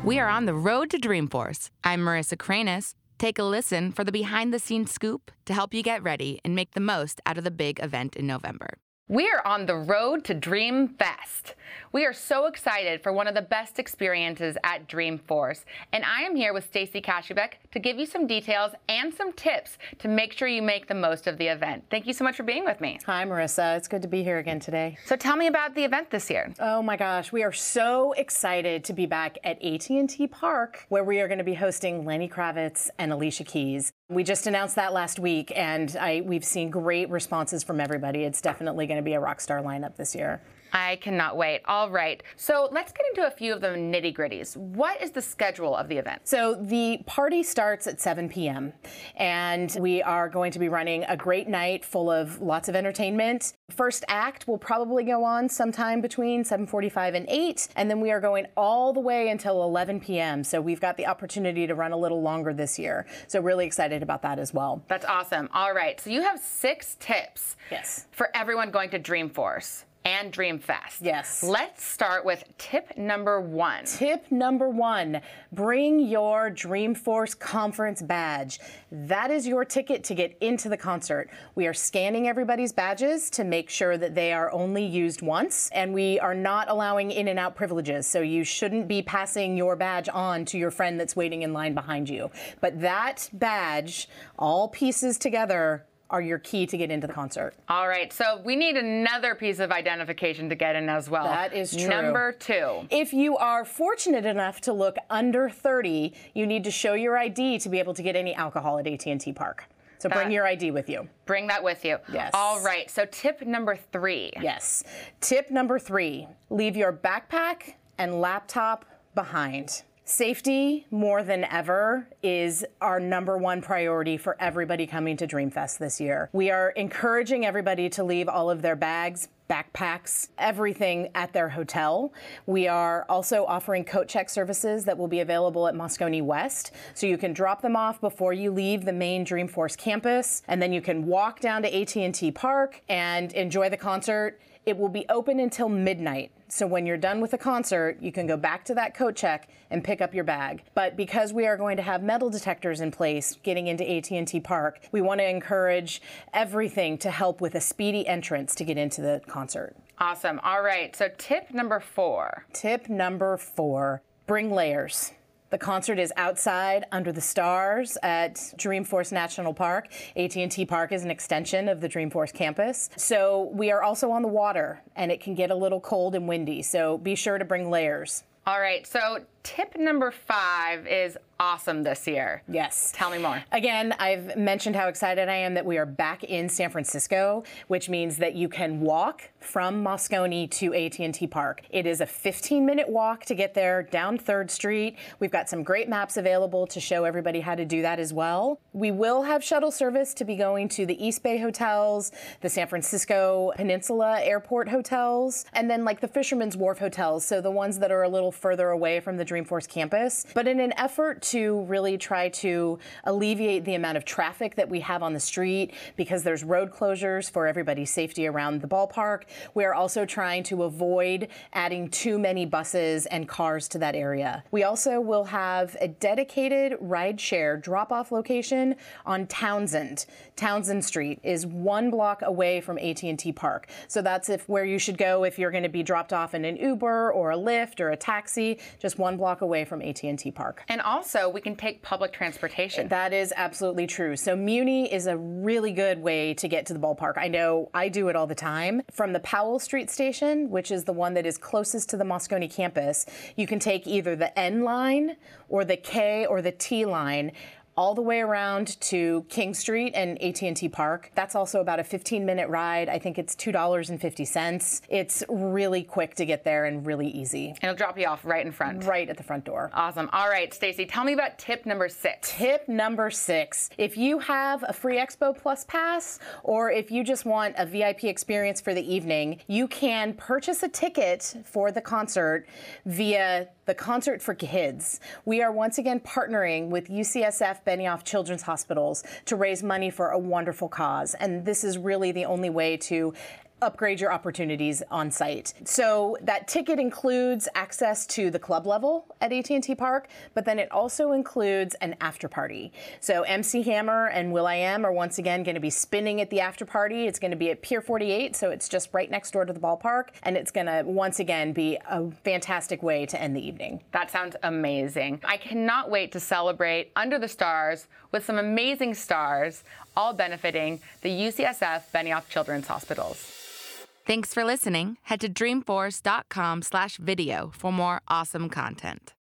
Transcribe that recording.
We are on the road to Dreamforce. I'm Marissa Cranis. Take a listen for the behind-the-scenes scoop to help you get ready and make the most out of the big event in November. We are on the road to Dreamfest. We are so excited for one of the best experiences at Dreamforce, and I am here with Stacy Kashubeck to give you some details and some tips to make sure you make the most of the event. Thank you so much for being with me. Hi, Marissa. It's good to be here again today. So tell me about the event this year. Oh my gosh, we are so excited to be back at AT&T Park, where we are going to be hosting Lenny Kravitz and Alicia Keys. We just announced that last week, and we've seen great responses from everybody. It's definitely going to be a rock star lineup this year. I cannot wait. All right. So let's get into a few of the nitty-gritties. What is the schedule of the event? So the party starts at 7 p.m. and we are going to be running a great night full of lots of entertainment. First act will probably go on sometime between 7:45 and 8, and then we are going all the way until 11 p.m. So we've got the opportunity to run a little longer this year. So really excited about that as well. That's awesome. All right. So you have 6 tips for everyone going to Dreamforce and Dreamfest. Yes. Let's start with tip number 1. Tip number 1, bring your Dreamforce conference badge. That is your ticket to get into the concert. We are scanning everybody's badges to make sure that they are only used once, and we are not allowing in and out privileges, so you shouldn't be passing your badge on to your friend that's waiting in line behind you. But that badge, all pieces together, are your key to get into the concert. All right, so we need another piece of identification to get in as well. That is true. Number 2. If you are fortunate enough to look under 30, you need to show your ID to be able to get any alcohol at AT&T Park. So bring your ID with you. Bring that with you. Yes. All right, so tip number 3. Yes. Tip number 3, leave your backpack and laptop behind. Safety, more than ever, is our number 1 priority for everybody coming to Dreamfest this year. We are encouraging everybody to leave all of their bags, backpacks, everything at their hotel. We are also offering coat check services that will be available at Moscone West. So you can drop them off before you leave the main Dreamforce campus, and then you can walk down to AT&T Park and enjoy the concert. It will be open until midnight. So when you're done with the concert, you can go back to that coat check and pick up your bag. But because we are going to have metal detectors in place getting into AT&T Park, we want to encourage everything to help with a speedy entrance to get into the concert. Awesome. All right. So tip number 4. Tip number 4, bring layers. The concert is outside under the stars at Dreamforce National Park. AT&T Park is an extension of the Dreamforce campus. So we are also on the water, and it can get a little cold and windy. So be sure to bring layers. All right. So tip number 5 is awesome this year. Yes. Tell me more. Again, I've mentioned how excited I am that we are back in San Francisco, which means that you can walk from Moscone to AT&T Park. It is a 15-minute walk to get there down 3rd Street. We've got some great maps available to show everybody how to do that as well. We will have shuttle service to be going to the East Bay hotels, the San Francisco Peninsula Airport hotels, and then like the Fisherman's Wharf hotels, so the ones that are a little further away from the Dreamforce campus. But in an effort to really try to alleviate the amount of traffic that we have on the street, because there's road closures for everybody's safety around the ballpark, we are also trying to avoid adding too many buses and cars to that area. We also will have a dedicated rideshare drop-off location on Townsend. Townsend Street is 1 block away from AT&T Park. So that's where you should go if you're going to be dropped off in an Uber or a Lyft or a taxi, just 1 block away from AT&T Park. And also, we can take public transportation. That is absolutely true. So Muni is a really good way to get to the ballpark. I know I do it all the time. From the Powell Street station, which is the one that is closest to the Moscone campus, you can take either the N line or the K or the T line all the way around to King Street and AT&T Park. That's also about a 15-minute ride. I think it's $2.50. It's really quick to get there and really easy. And it'll drop you off right in front. Right at the front door. Awesome. All right, Stacy, tell me about tip number 6. Tip number 6. If you have a free Expo Plus pass, or if you just want a VIP experience for the evening, you can purchase a ticket for the concert via the Concert for Kids. We are once again partnering with UCSF Benioff Children's Hospitals to raise money for a wonderful cause. And this is really the only way to upgrade your opportunities on site. So that ticket includes access to the club level at AT&T Park, but then it also includes an after party. So MC Hammer and will.i.am are once again going to be spinning at the after party. It's going to be at Pier 48, so it's just right next door to the ballpark, and it's going to once again be a fantastic way to end the evening. That sounds amazing. I cannot wait to celebrate under the stars with some amazing stars, all benefiting the UCSF Benioff Children's Hospitals. Thanks for listening. Head to dreamforce.com/video for more awesome content.